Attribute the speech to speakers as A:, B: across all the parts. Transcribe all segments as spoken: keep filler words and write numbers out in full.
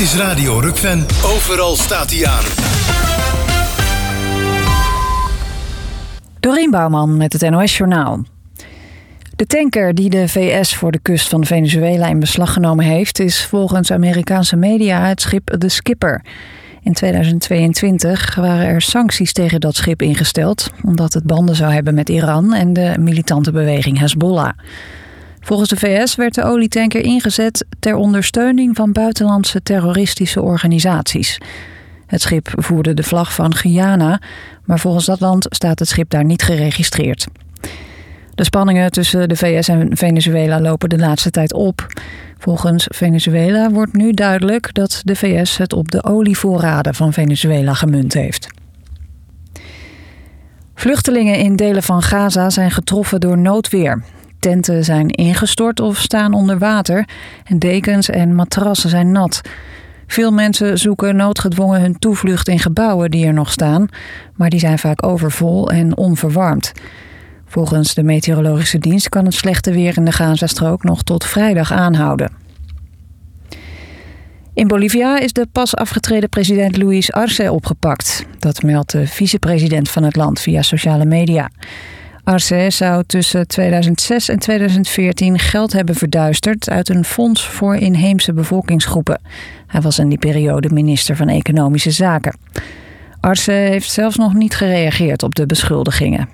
A: is Radio Rukven. Overal staat hij aan.
B: Dorien Bouwman met het N O S-journaal. De tanker die de V S voor de kust van Venezuela in beslag genomen heeft, is volgens Amerikaanse media het schip The Skipper. In tweeduizend tweeëntwintig waren er sancties tegen dat schip ingesteld, omdat het banden zou hebben met Iran en de militante beweging Hezbollah. Volgens de V S werd de olietanker ingezet ter ondersteuning van buitenlandse terroristische organisaties. Het schip voerde de vlag van Guyana, maar volgens dat land staat het schip daar niet geregistreerd. De spanningen tussen de V S en Venezuela lopen de laatste tijd op. Volgens Venezuela wordt nu duidelijk dat de V S het op de olievoorraden van Venezuela gemunt heeft. Vluchtelingen in delen van Gaza zijn getroffen door noodweer. Tenten zijn ingestort of staan onder water en dekens en matrassen zijn nat. Veel mensen zoeken noodgedwongen hun toevlucht in gebouwen die er nog staan, maar die zijn vaak overvol en onverwarmd. Volgens de meteorologische dienst kan het slechte weer in de Gazastrook nog tot vrijdag aanhouden. In Bolivia is de pas afgetreden president Luis Arce opgepakt. Dat meldt de vicepresident van het land via sociale media. Arce zou tussen tweeduizend zes en tweeduizend veertien geld hebben verduisterd uit een fonds voor inheemse bevolkingsgroepen. Hij was in die periode minister van Economische Zaken. Arce heeft zelfs nog niet gereageerd op de beschuldigingen.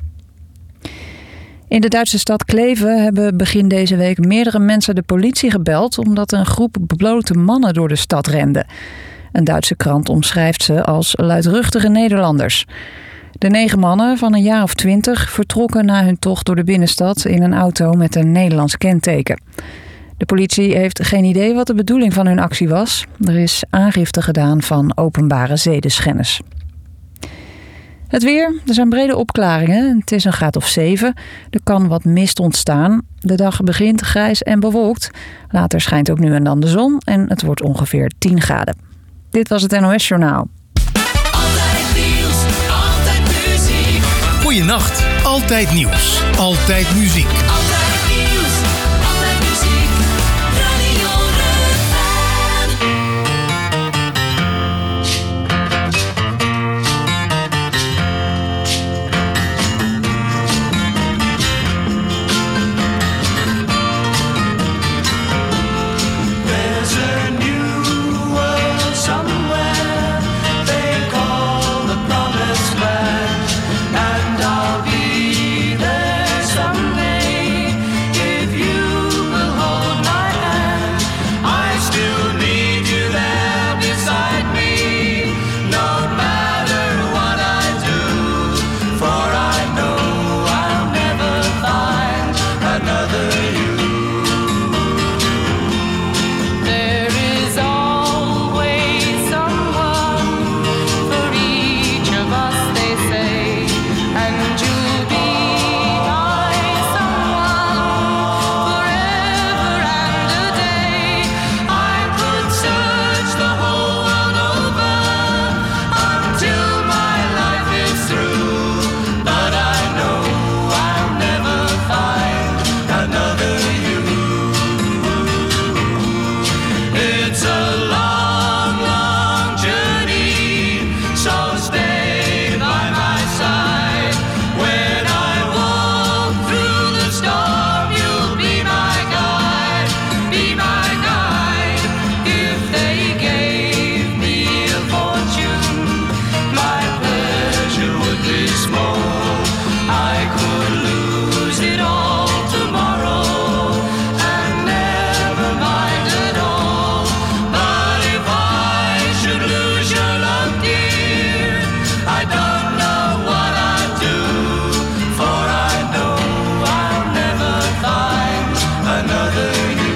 B: In de Duitse stad Kleve hebben begin deze week meerdere mensen de politie gebeld omdat een groep beblote mannen door de stad rende. Een Duitse krant omschrijft ze als luidruchtige Nederlanders. De negen mannen van een jaar of twintig vertrokken na hun tocht door de binnenstad in een auto met een Nederlands kenteken. De politie heeft geen idee wat de bedoeling van hun actie was. Er is aangifte gedaan van openbare zedenschennis. Het weer, er zijn brede opklaringen. Het is een graad of zeven. Er kan wat mist ontstaan. De dag begint grijs en bewolkt. Later schijnt ook nu en dan de zon en het wordt ongeveer tien graden. Dit was het N O S-journaal.
A: Altijd nieuws, altijd muziek. Goeienacht, altijd nieuws, altijd muziek. Altijd nieuws, altijd muziek. Radio Rukven.
C: There's a new world somewhere they call the promised land, and I'll be there someday if you will hold my hand. I still need you there beside me, no matter what I do, for I know I'll never find another you. There is always someone for each of us, they say, and you'll be my someone forever and a day. I could search the whole world over until my life is through, but I know I'll never find another you. It's a long, long journey, so stay by my side. When I walk through the storm, you'll be my guide, be my guide. If they gave me a fortune, my pleasure would be small. I could lose it all tomorrow and never mind at all. But if I should lose your love, dear, I don't know what I'd do, for I know I'll never find another you.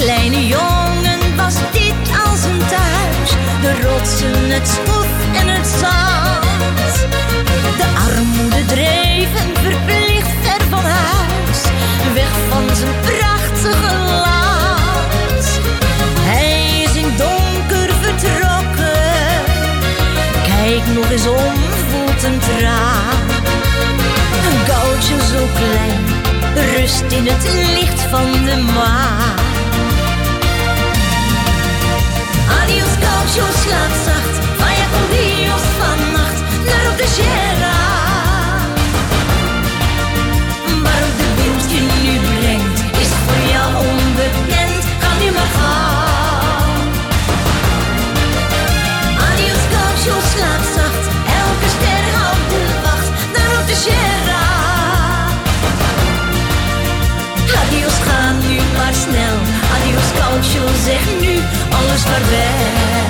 D: kleine jongen was dit als een thuis. De rotsen, het stof en het zand. De armoede dreef hem verplicht ver van huis, weg van zijn prachtige land. Hij is in donker vertrokken, kijk nog eens om, voelt een traan. Een goudje zo klein, rust in het licht van de maan. Adios gaucho, slaap zacht, vaya con Dios vannacht naar op de Sierra. Waarom de wind je nu brengt, is voor jou onbekend, ga nu maar gaan. Adios gaucho, slaap zacht, elke ster houdt de wacht naar op de Sierra. Adios, ga nu maar snel, adios gaucho, zeg nu alles vaarwel.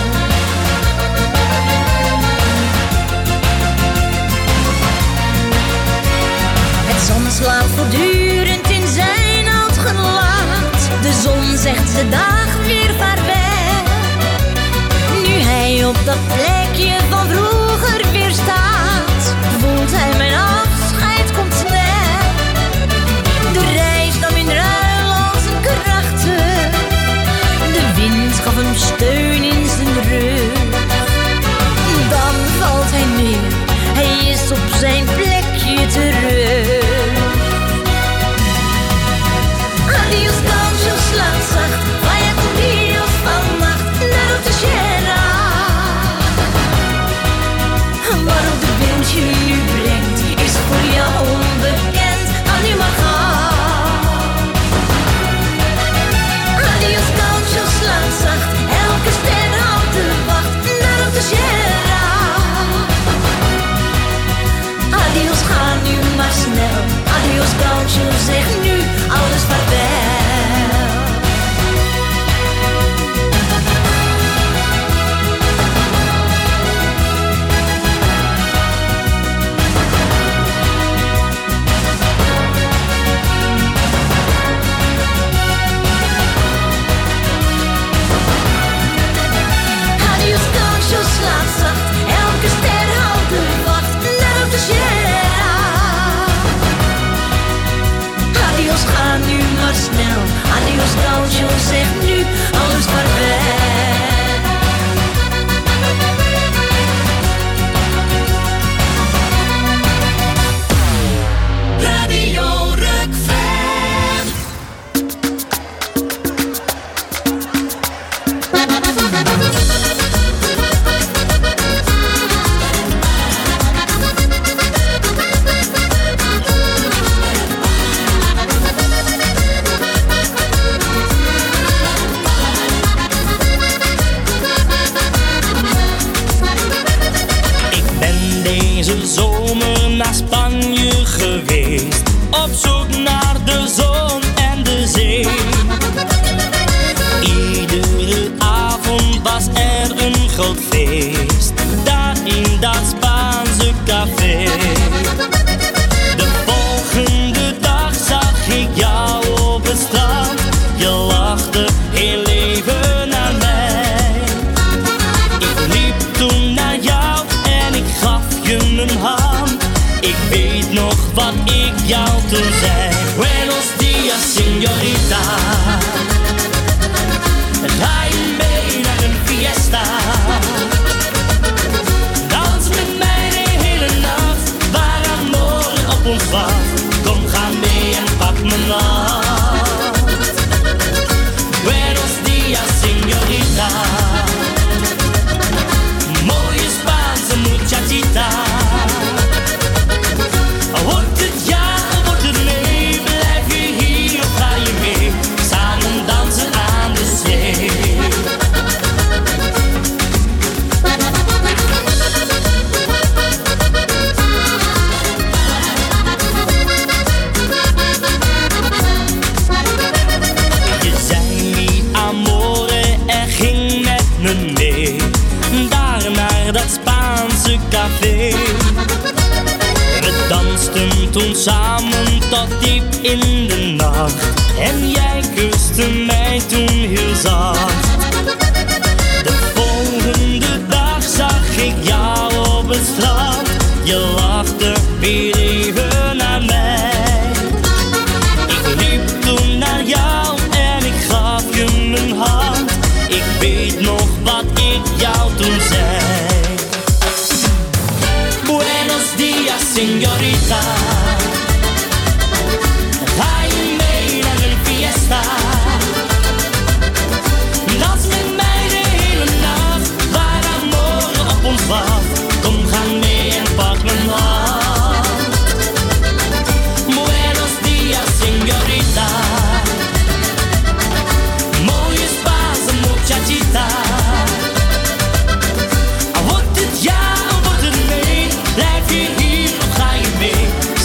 D: Het zonneslaap voortdurend in zijn oud gelaat. De zon zegt ze dag weer vaarwel. Nu hij op dat plekje van vroeger weer staat, voelt hij mijn afscheid komt snel. De reis nam in ruil al zijn krachten, de wind gaf hem steun in zijn rug. Dan valt hij neer, hij is op zijn plekje terug. Adios gaucho, slaap zacht, vaya con Dios vannacht naar op de Sierra. Waarop de wind je nu brengt, is voor jou onbekend, ga nu maar gaan. Adios gaucho, slaap zacht, elke ster houdt de wacht naar op de Sierra. Adios, ga nu maar snel, adios gaucho, zeg nu alles vaarwel. Adios gaucho, slaap zacht, elke ster houdt de wacht naar op de Sierra. Adios, ga nu maar snel, adios gaucho, zeg nu alles vaarwel.
C: Radio Rockfan.
E: Ik ben deze zomer naar Spanje geweest, op zoek naar de zon en de zee. Iedere avond was er een groot feest, daar in dat Spaanse café. De volgende dag zag ik jou op het strand, je lachte heel even naar mij. Ik liep toen naar jou en ik gaf je mijn hand. Ik weet nog wat ik jou toen zei. Buenos dias, señorita. Ga je mee naar een fiesta? Dans met mij de hele nacht, waar amor op ons wacht. Kom, ga mee en pak mijn hand. Buenos dias, señorita. Mooie Spaanse muchachita. Wordt het ja, wordt het nee, blijf je hier of ga je mee? Samen dansen aan de zee. Je zei mi amore en ging met me mee, daar naar dat Spaanse café. We dansten toen samen tot diep in de nacht en jij kuste kuste mij toen heel zacht. De volgende dag zag ik jou op het strand. Je lachte weer even naar mij. Ik liep toen naar jou en ik gaf je mijn hand. Ik weet nog wat ik jou toen zei. Buenos días, señorita. Ga je mee naar een fiesta? Dans met mij de hele nacht, waar amore op ons wacht. Kom, ga mee en pak mijn hand. Buenos días, señorita. Mooie Spaanse muchachita. Wordt het ja, wordt het nee? Blijf je hier of ga je mee?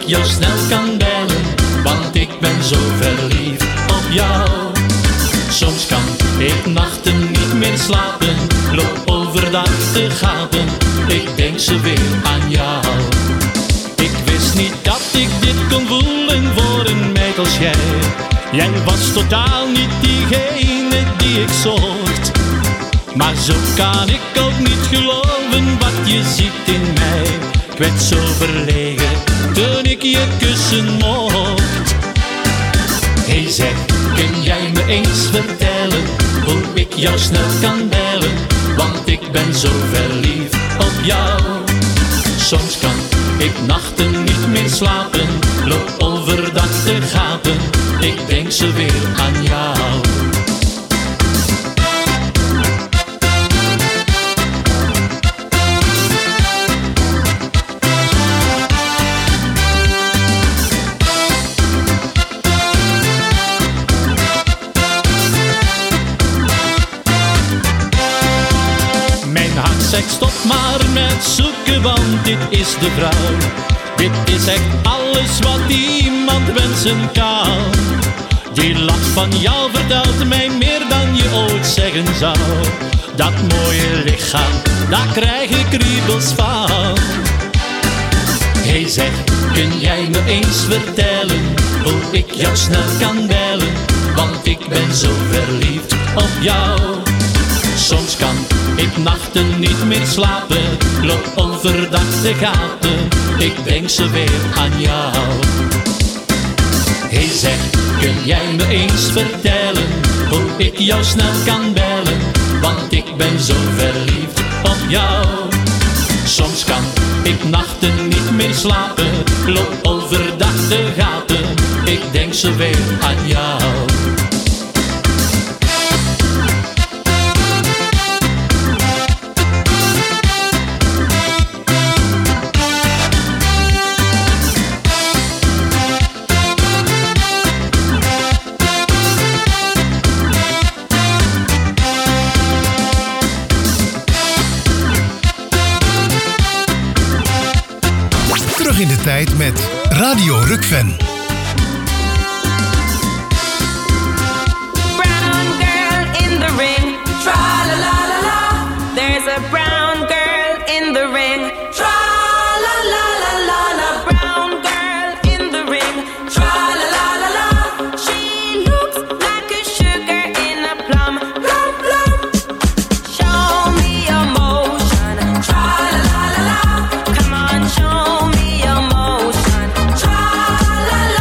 F: jou snel kan bellen, want ik ben zo verliefd op jou. Soms kan ik nachten niet meer slapen, loop overdag te gaten, ik denk ze weer aan jou. Ik wist niet dat ik dit kon voelen voor een meid als jij. Jij was totaal niet diegene die ik zocht. Maar zo kan ik ook niet geloven wat je ziet in mij. Ik werd zo verlegen toen ik je kussen mocht. Hey zeg, kun jij me eens vertellen hoe ik jou snel kan bellen? Want ik ben zo verliefd op jou. Soms kan ik nachten niet meer slapen, loop overdag te gaten, ik denk ze weer aan jou. Zeg stop maar met zoeken, want dit is de vrouw. Dit is echt alles wat iemand wensen kan. Die lach van jou vertelt mij meer dan je ooit zeggen zou. Dat mooie lichaam, daar krijg ik kriebels van. Hey zeg, kun jij me eens vertellen hoe ik jou snel kan bellen? Want ik ben zo verliefd op jou. Soms kan ik nachten niet meer slapen, loop overdag de gaten, ik denk ze weer aan jou. Hey zeg, kun jij me eens vertellen hoe ik jou snel kan bellen? Want ik ben zo verliefd op jou. Soms kan ik nachten niet meer slapen, loop overdag de gaten, ik denk ze weer aan jou.
A: In de tijd met Radio Rukven.
G: Brown girl in the ring, tra la la la la. There's a brown girl in the ring, tra la la la la la. Brown girl in the ring, tra la la la la. She looks like a sugar in a plum, plum plum. Show me your motion, tra la la la la. Come on, show me. La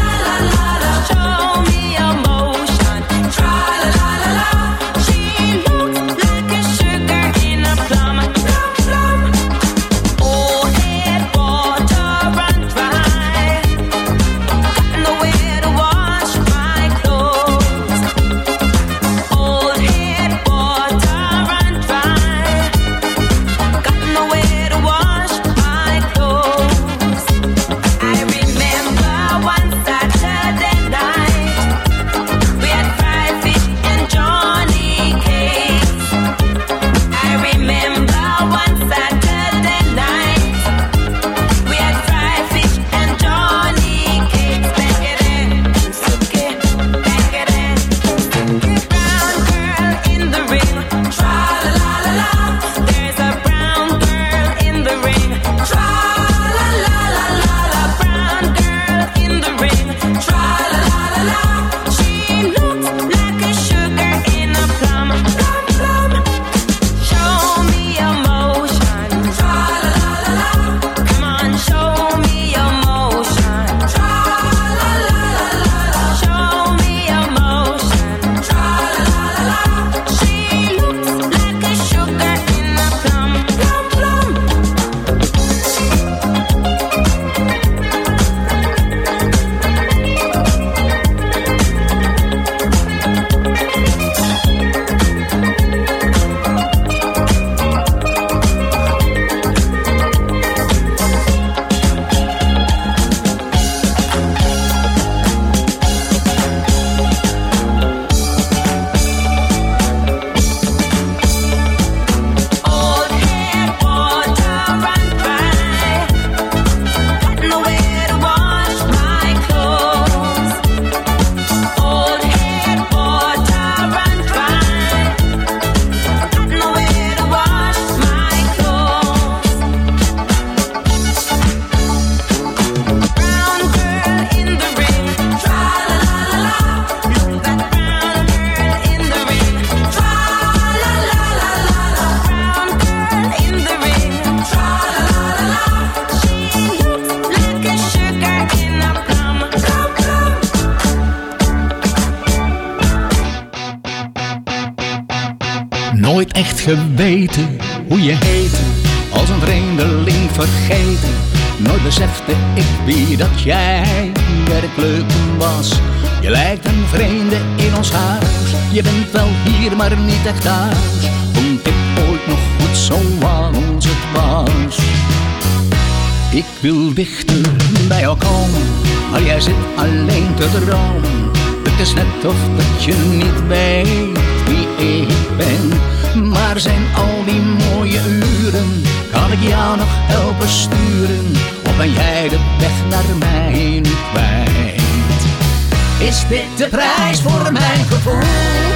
H: nooit echt geweten hoe je heette. Als een vreemdeling vergeten. Nooit besefte ik wie dat jij werkelijk was. Je lijkt een vreemde in ons huis. Je bent wel hier, maar niet echt thuis. Vond ik ooit nog goed zoals het was. Ik wil dichter bij jou komen, maar jij zit alleen te dromen. Het is net of dat je niet weet wie ik ben. Maar zijn al die mooie uren, kan ik jou nog helpen sturen? Of ben jij de weg naar mij nu kwijt? Is dit de prijs voor mijn gevoel?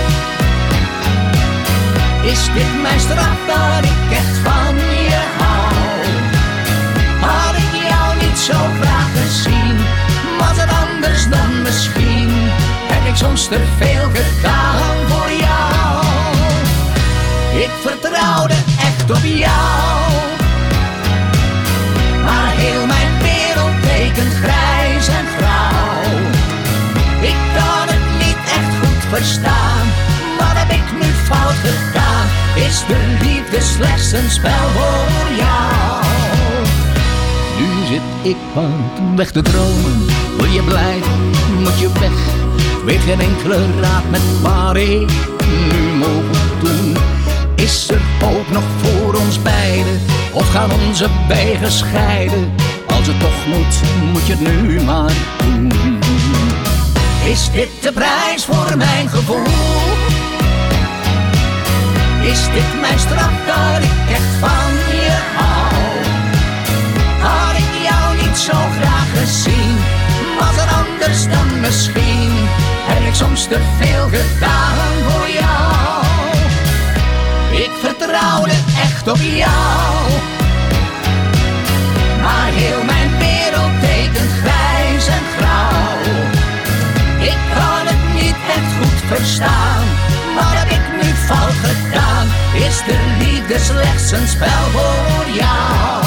H: Is dit mijn straf dat ik echt van je hou? Had ik jou niet zo graag gezien, was het anders dan misschien? Heb ik soms te veel gedaan voor jou? Ik vertrouwde echt op jou, maar heel mijn wereld tekent grijs en grauw. Ik kan het niet echt goed verstaan, wat heb ik nu fout gedaan? Is de liefde slechts een spel voor jou? Nu zit ik wat weg te dromen. Wil je blijven, moet je weg. Weet geen enkele raad met waar ik nu moet doen. Is er hoop nog voor ons beiden? Of gaan onze wegen scheiden? Als het toch moet, moet je het nu maar doen. Is dit de prijs voor mijn gevoel? Is dit mijn straf dat ik echt van je hou? Had ik jou niet zo graag gezien, was het anders dan misschien? Heb ik soms te veel gedaan voor jou? Ik vertrouwde echt op jou, maar heel mijn wereld tekent grijs en grauw. Ik kan het niet echt goed verstaan, wat heb ik nu fout gedaan? Is de liefde slechts een spel voor jou?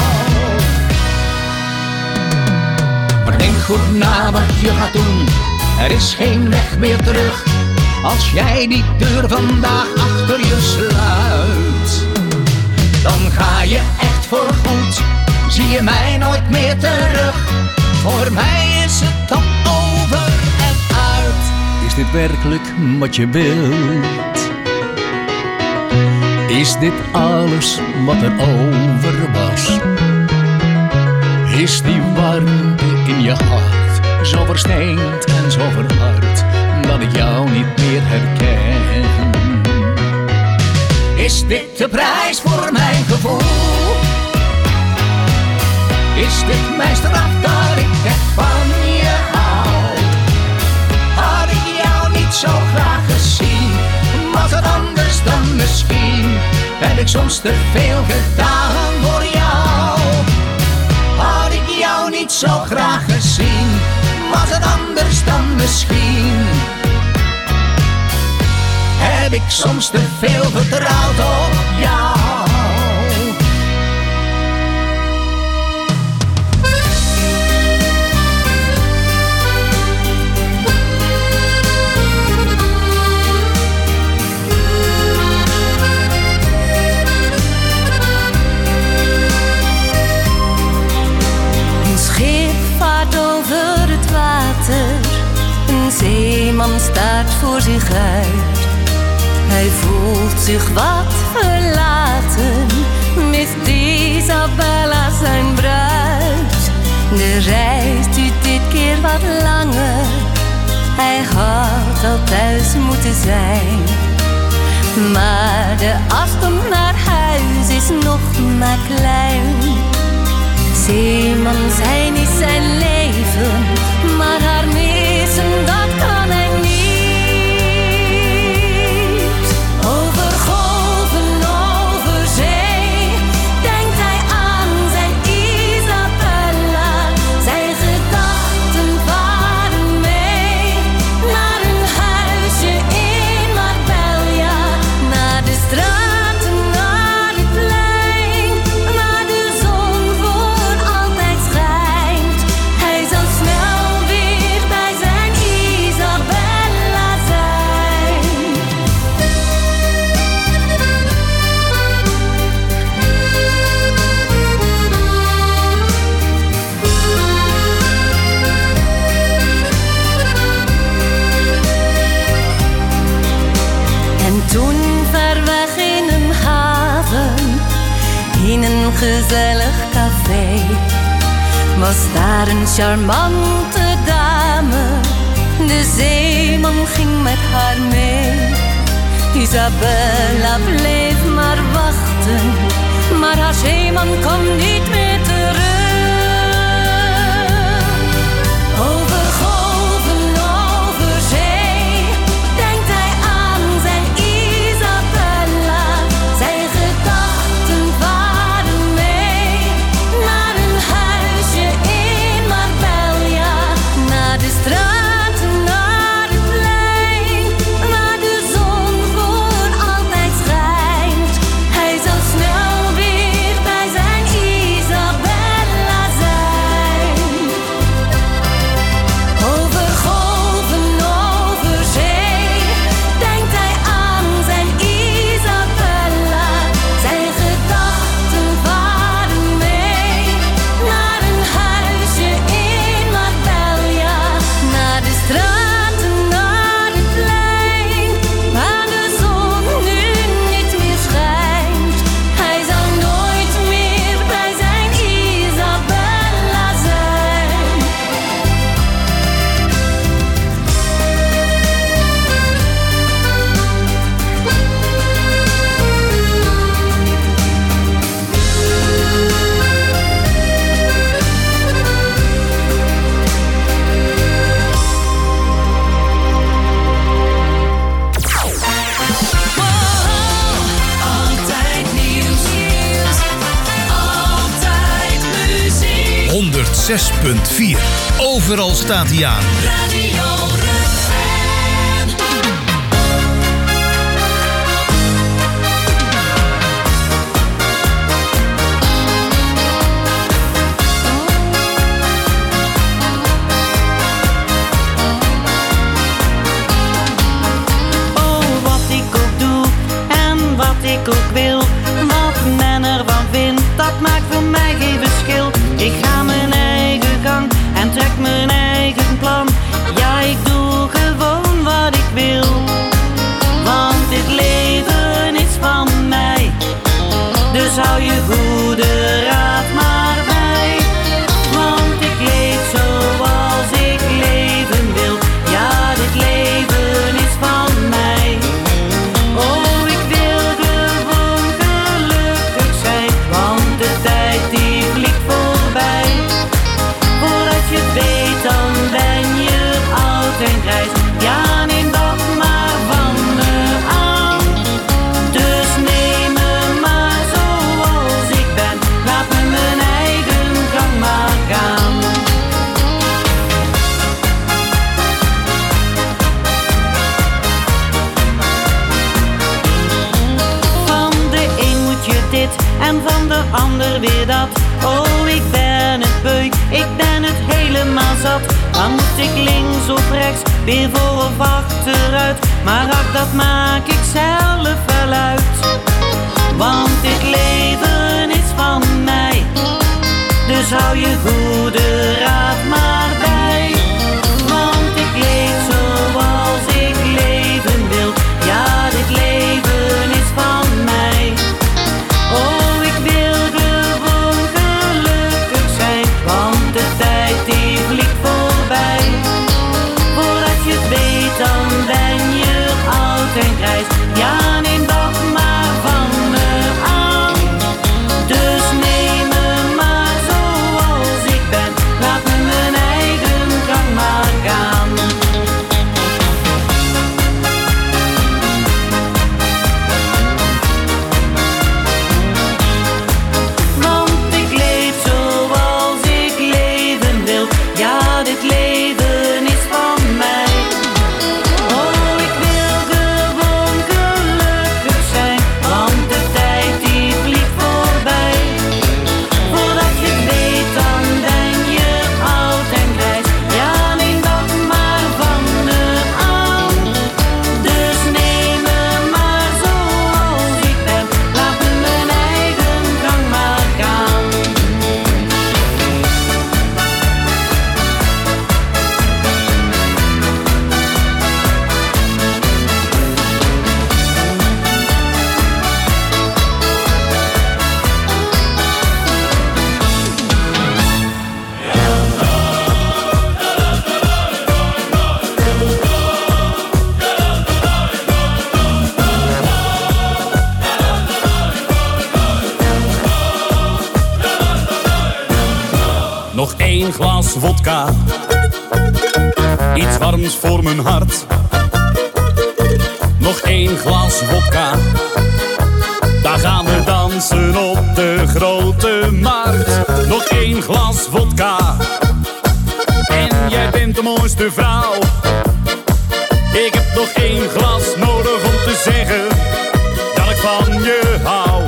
H: Maar denk goed na wat je gaat doen, er is geen weg meer terug. Als jij die deur vandaag achter je sluit, dan ga je echt voor goed, zie je mij nooit meer terug. Voor mij is het dan over en uit. Is dit werkelijk wat je wilt? Is dit alles wat er over was? Is die warmte in je hart zo versteend en zo verhard dat ik jou niet meer herken? Is dit de prijs voor mijn gevoel? Is dit mijn straf dat ik echt van je hou? Had ik jou niet zo graag gezien, was het anders dan misschien? Heb ik soms te veel gedaan voor jou? Had ik jou niet zo graag gezien, was het anders dan misschien? Heb ik soms te veel vertrouwd op jou?
I: Een schip vaart over het water, een zeeman staat voor zich uit. Hij voelt zich wat verlaten, mist Isabella zijn bruid. De reis duurt dit keer wat langer, hij had al thuis moeten zijn. Maar de afstand naar huis is nog maar klein. Zeeman zijn is zijn leven, maar haar missen dat kan hij niet. Over golven, over zee, denkt hij aan zijn Isabella. Zijn gedachten varen mee naar een huisje in Marbella. Naar de straten, naar het plein, waar de zon voor altijd schijnt. Hij zal snel gezellig café. Was daar een charmante dame, de zeeman ging met haar mee. Isabella bleef maar wachten, maar haar zeeman kwam niet meer terug. Over golven, over zee, denkt hij aan zijn Isabella. Zijn gedachten varen mee naar een huisje in Marbella. Naar de straten, naar het plein, waar de zon voor altijd schijnt. Hij zal snel weer bij zijn Isabella zijn. Over golven, over zee, denkt hij aan zijn Isabella. Zijn gedachten varen mee naar een huisje in Marbella. Naar de straten, naar het plein, waar de zon nu niet meer schijnt. Hij zal nooit meer bij zijn Isabella zijn.
C: Altijd nieuws, altijd muziek.
A: honderdzes punt vier. Overal staat hij aan.
C: Radio Rutgen.
J: Oh, wat ik ook doe en wat ik ook wil, wat men ervan vindt, dat maakt voor mij geen verschil. Ik ga mijn eigen gang en trek mijn eigen plan. Ja, ik doe gewoon wat ik wil, want dit leven is van mij. Dus hou je goede raad maar bij, want ik leef zoals ik leven wil. Ja, dit leven is van mij. Oh, ik wil gewoon gelukkig zijn, want de tijd die vliegt voorbij. Voordat je het weet, dan ben je oud en grijs. Ja, neem dat maar van me aan. Dus neem me maar zoals ik ben. Laat me mijn eigen gang maar gaan. Van de een moet je dit en van de ander weer dat. Oh, ik ben het beu, ik ben het helemaal zat. Dan moet ik links of rechts, weer voor of achteruit. Maar ach, dat maak ik zelf wel uit. Want dit leven is van mij. Dus hou je goede raad maar bij. Want ik leef zoals ik leven wil. Ja, dit leven is van mij. Oh, ik wil gewoon gelukkig zijn, want de tijd die vliegt voorbij. Voordat je het weet, dan ben je oud en grijs. Ja, neem dat maar van me aan. Dus neem me maar zoals ik ben. Laat me mijn
K: een glas vodka, iets warms voor mijn hart. Nog één glas vodka, daar gaan we dansen op de grote markt. Nog één glas vodka, en jij bent de mooiste vrouw. Ik heb nog één glas nodig om te zeggen dat ik van je hou.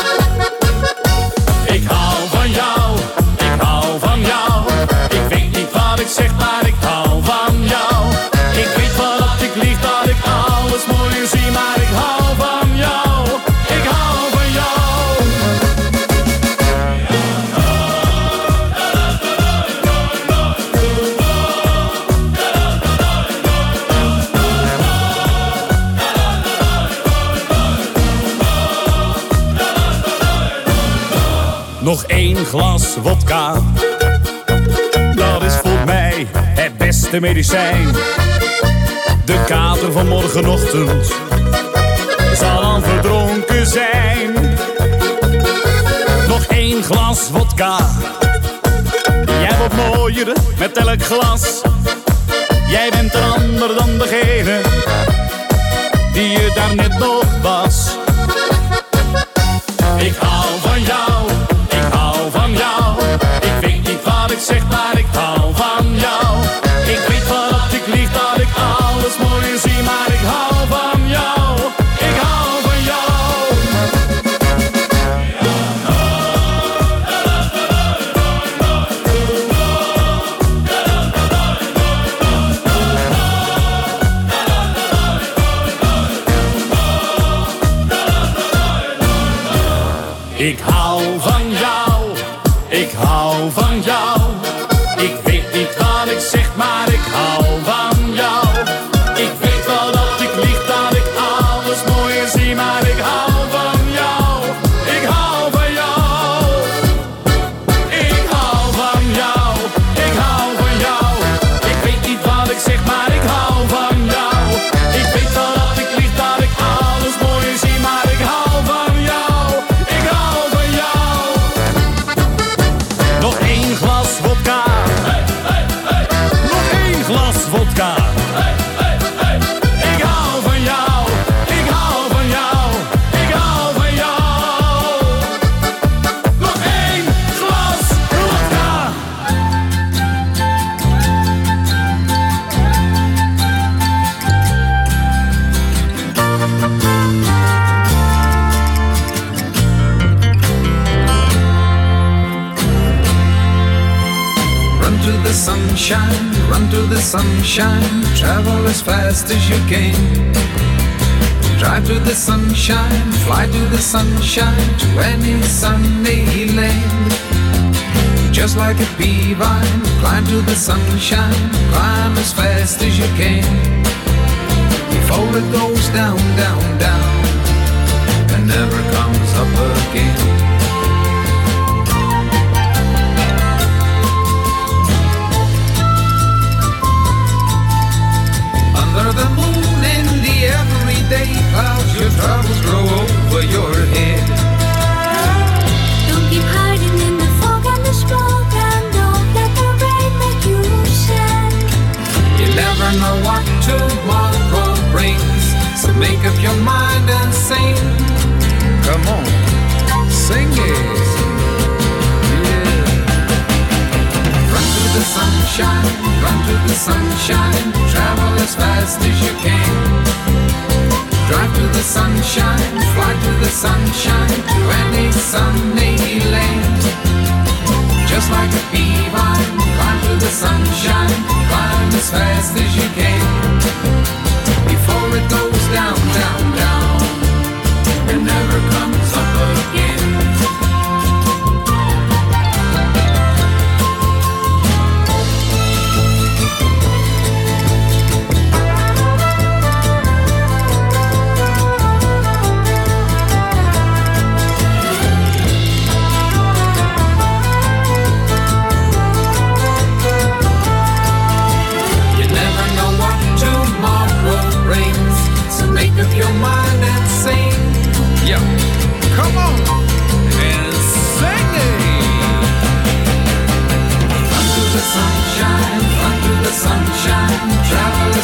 K: Ik hou van jou, ik hou van jou. Ik weet niet wat ik zeg, maar ik hou van jou. Ik weet wel dat ik lieg, dat ik alles mooier zie, maar ik hou van jou. Ik hou van jou. Nog één glas vodka, dat is voor mij het beste medicijn. De kater van morgenochtend zal al verdronken zijn. Nog één glas vodka, jij wordt mooier met elk glas. Jij bent een ander dan degene die je daarnet nog was. Ik hou van jou, ik hou van jou. Ik weet niet wat ik zeg, maar ik hou van jou. Ik weet wel dat ik lieg, dat ik alles mooier zie, maar ik hou van jou. Ik hou van jou. Ik hou van jou, ik hou van jou. Ik weet niet wat ik zeg, maar ik hou van jou. Ik weet wel dat ik lieg, dat ik alles mooier zie, maar ik hou van jou. Ik hou van jou. Ik hou van jou, ik hou van jou. Ik weet niet wat ik zeg, maar ik hou van jou. Ik weet wel dat ik lieg, dat ik alles mooier zie, maar ik hou van jou. Ik hou van jou. Nog één glas vodka. Hey, hey, hey. Nog één glas vodka. Hey, hey, hey. Ik hou van jou. Ik hou van jou. Ik hou van jou. Nog één glas vodka.
L: Run to the sunshine, run to the sunshine, travel as fast as you can. Drive to the sunshine, fly to the sunshine, to any sunny land. Just like a bee vine, climb to the sunshine, climb as fast as you can. Before it goes down, down, down, and never comes up again. Under the moon in the everyday clouds, your troubles grow over your head.
I: Don't keep hiding in the fog and the smoke, and don't let the rain make you sad.
L: You never know what tomorrow brings, so make up your mind and sing. Come on, sing it. Yeah. Run to the sunshine, run to the sunshine, travel as fast as you can. Drive to the sunshine, fly to the sunshine, to any sunny land. Just like a bee vine, climb to the sunshine, climb as fast as you can. Before it goes down, down, down, and never comes up again. You never know what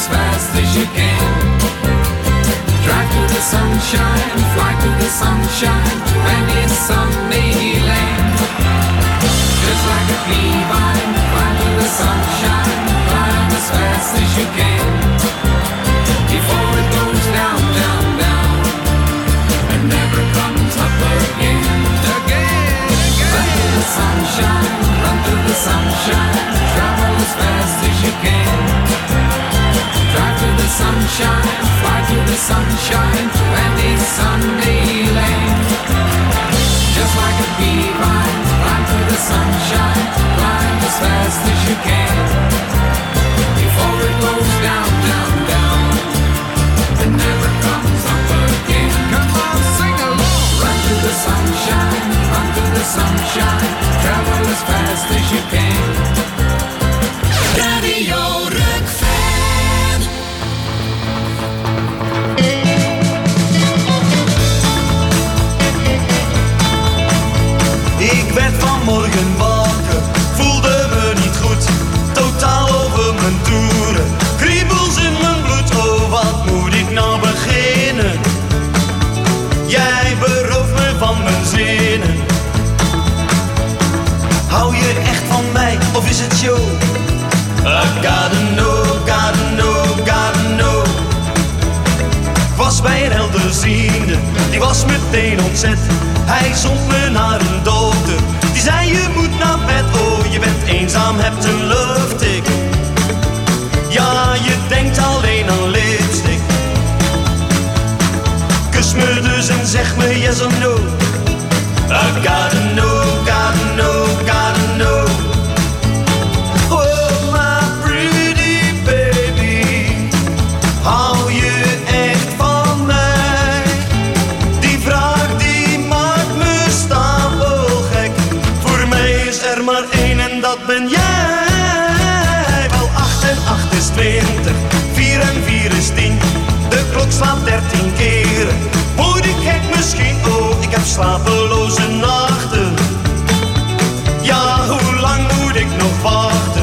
L: as fast as you can. Drive to the sunshine, fly to the sunshine, and it's sunny land. Just like a bee vine, fly to the sunshine, climb as fast as you can. Before it goes down, down, down, and never comes up again. Again, again. Run to the sunshine, run to the sunshine, travel as fast as you can. Drive to the sunshine, fly to the sunshine, and it's sunny land. Just like a bee vine, fly to the sunshine, climb as fast as you can. Before it goes down, down, down, and never comes up again. Come on, sing along. Run to the sunshine, run to the sunshine, travel as fast as you can. Radio Rock-fan.
M: Ik werd vanmorgen wakker, voelde me niet goed, totaal over mijn toeren. Kriebels in mijn bloed, oh wat moet ik nou beginnen? Jij berooft me van mijn zinnen. Hou je echt van mij, of is het show? I gotta know, gotta know, gotta know. Ik was bij een helderziende, die was meteen ontzet. Hij zond me naar een dokter, die zei je moet naar bed. Oh, je bent eenzaam, hebt een luchttik. Ja, je denkt alleen aan lipstick. Kus me dus en zeg me yes or no. I gotta know, gotta know, gotta know. Oh, my pretty baby, hou je echt van mij? Die vraag die maakt me stapelgek. Voor mij is er maar één en dat ben jij. Wel acht en acht is twintig, vier en vier is tien. De klok slaat dertien keren. Word ik gek misschien? Oh, ik heb slapeloze nachten. Ja, hoe lang moet ik nog wachten?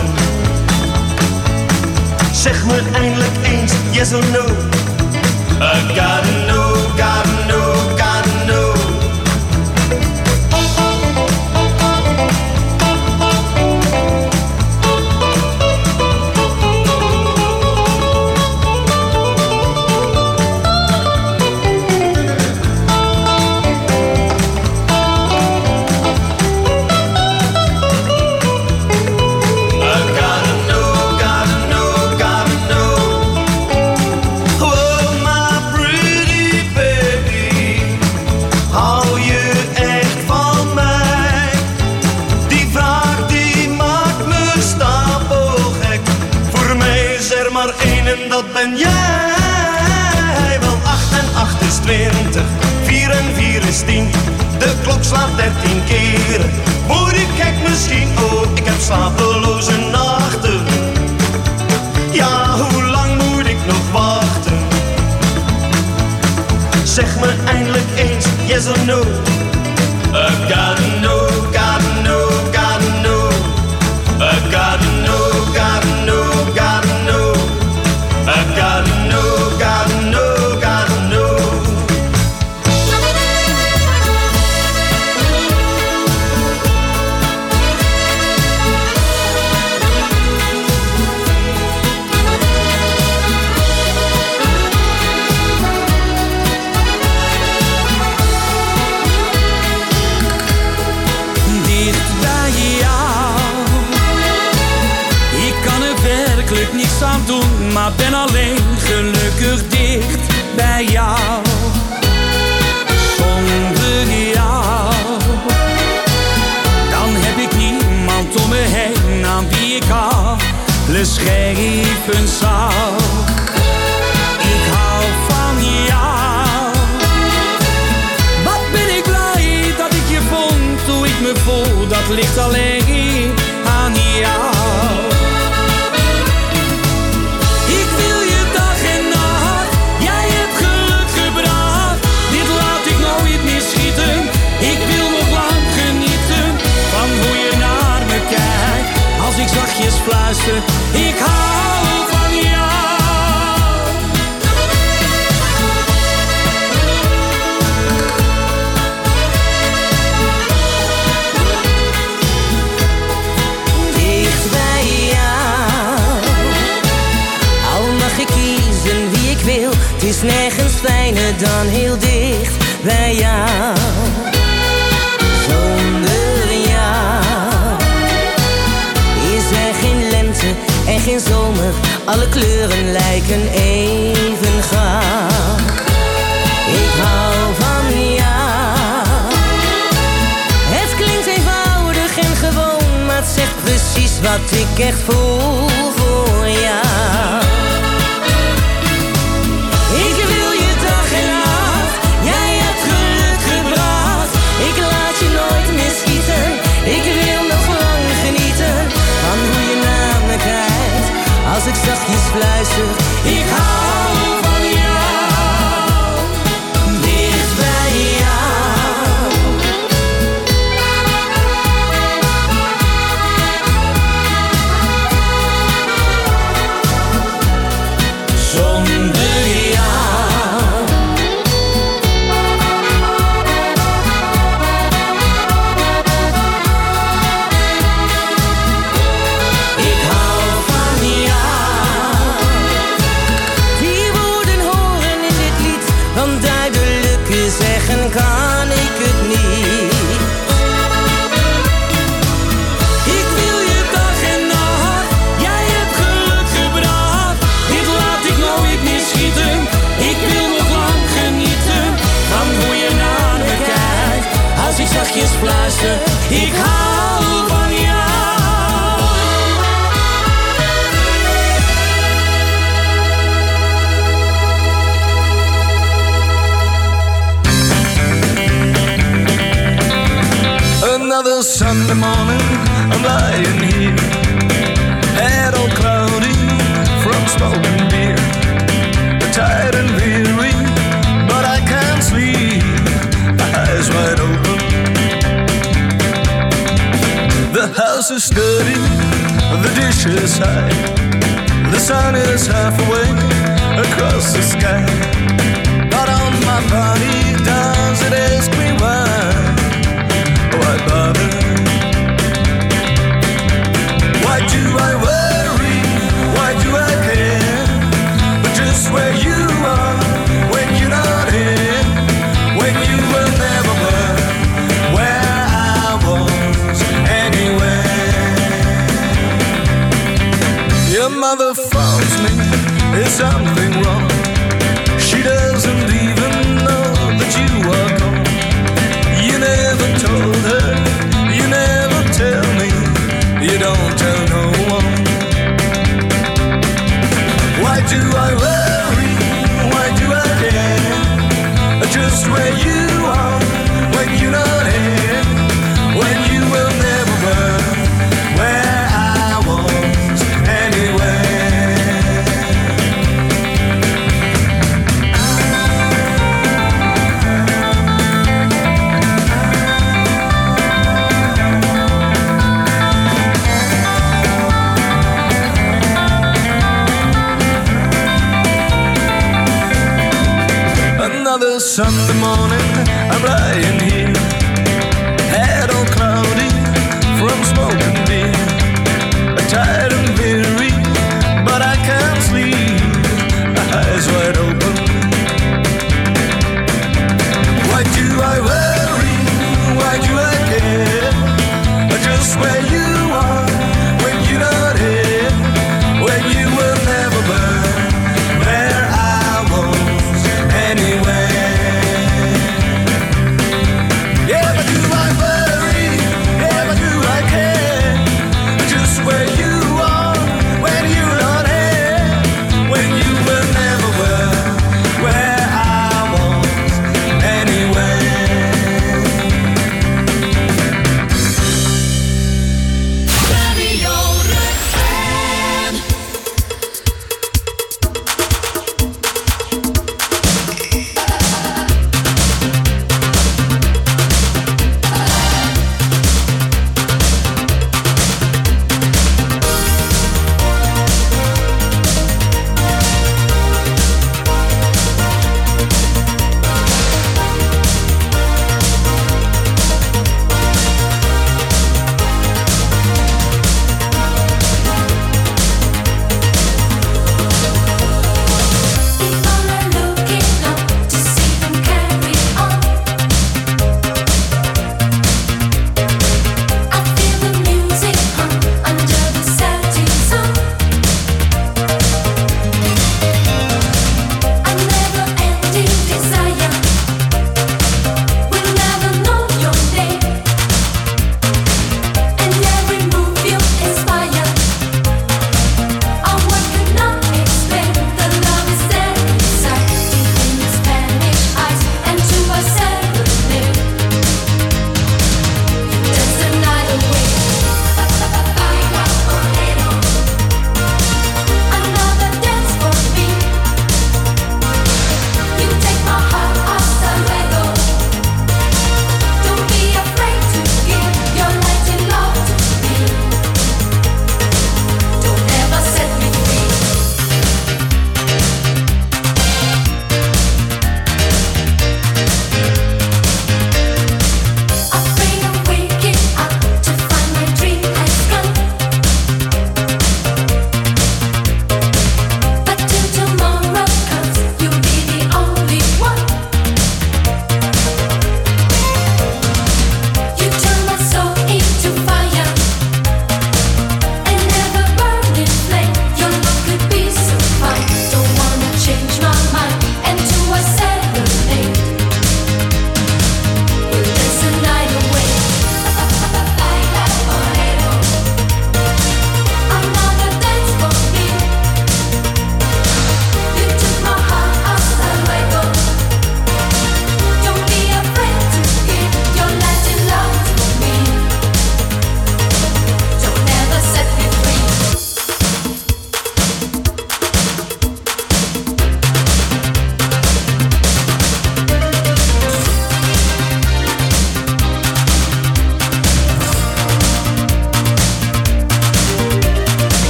M: Zeg me eindelijk eens yes or no. I gotta know, gotta know, gotta know. En dat ben jij. Wel acht en acht is twintig, vier en vier is tien. De klok slaat dertien keren. Word ik gek misschien? Oh, ik heb slapeloze nachten. Ja, hoe lang moet ik nog wachten? Zeg me eindelijk eens yes or no. I gotta know, gotta know, gotta know. I gotta know, gotta know, gotta know. I gotta know, gotta know, gotta know.
N: Dicht bij jou, ik kan er werkelijk niets aan doen, maar ben alleen gelukkig dicht bij jou. Zonder jou, dan heb ik niemand om me heen aan wie ik alles geven zou. Ik hou van jou. Wat ben ik blij dat ik je vond, hoe ik me voel, dat ligt alleen aan jou.
O: Als ik zachtjes fluister, ik hou van jou. Het is nergens fijner dan heel dicht bij jou. Zonder jou is er geen lente en geen zomer. Alle kleuren lijken even gaaf. Ik hou van jou. Het klinkt eenvoudig en gewoon, maar het zegt precies wat ik echt voel voor jou. Ik wil je dag en nacht, jij hebt geluk gebracht. Ik laat je nooit meer schieten, ik wil nog lang genieten van hoe je naar me kijkt. Als ik zachtjes fluister, ik hou van jou, dicht bij jou. Zonder jou. Ik hou van jou. Die woorden horen in dit lied, want duidelijker zeggen kan ik het niet. Ik wil je dag en nacht, jij hebt geluk gebracht. Dit laat ik nooit meer schieten, ik wil nog lang genieten van hoe je naar me kijkt. Als ik zachtjes fluister, ik hou van jou.
M: Another Sunday morning, I'm lying here, head all cloudy from smoking beer. Tired and weary, but I can't sleep, eyes wide open. The house is dirty, the dishes high, the sun is half away across the sky. But on my body does it ask me why? Why bother? Why do I worry? Why do I care? But just where you are, when you're not here, when you were never were, where I was anywhere. Your mother phones me, is something wrong? She doesn't even know that you are gone. You never told her, you never tell me, you don't tell no one. Why do I worry? Why do I care? Just where you are, when you're not here, when you will never were, where I was anywhere. Another Sunday morning, I'm lying here, head all cloudy from smoking beer. Tired and weary, but I can't sleep, eyes wide open. Why do I worry? Why do I care? Just where you are, when you're not here, when you will never were, where I was anywhere. Yeah, but do I worry? Yeah, but do I care? Just where you are, when you're not here, when you will never were, where I was anywhere.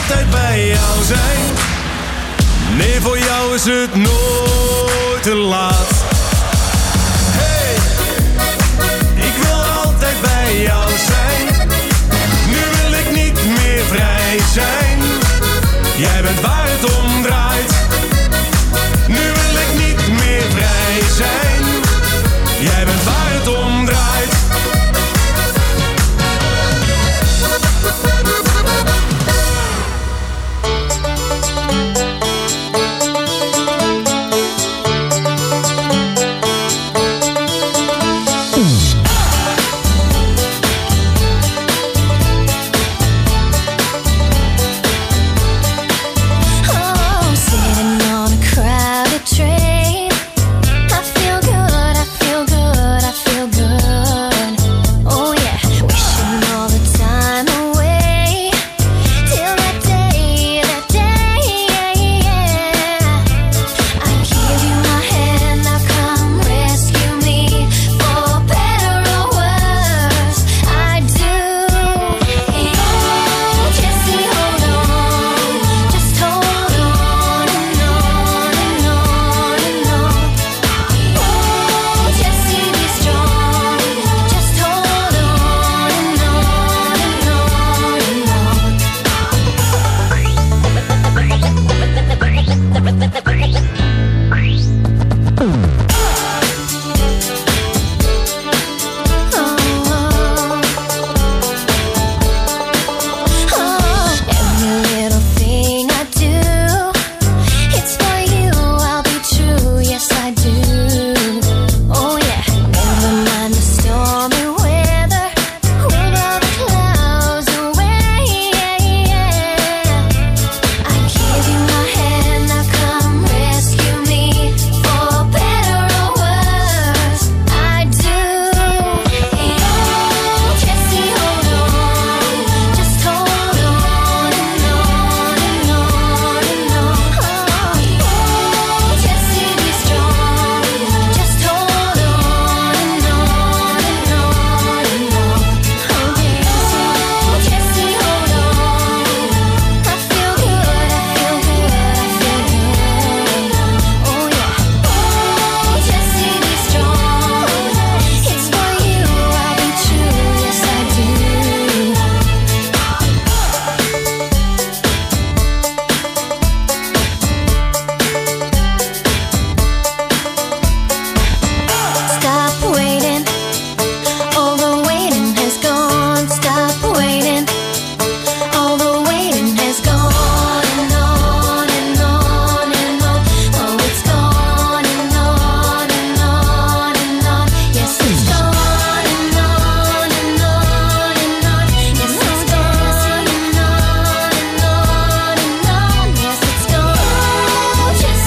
P: altijd bij jou zijn. Nee, voor jou is het nooit te laat. Hey, ik wil altijd bij jou zijn. Nu wil ik niet meer vrij zijn. Jij bent waar het om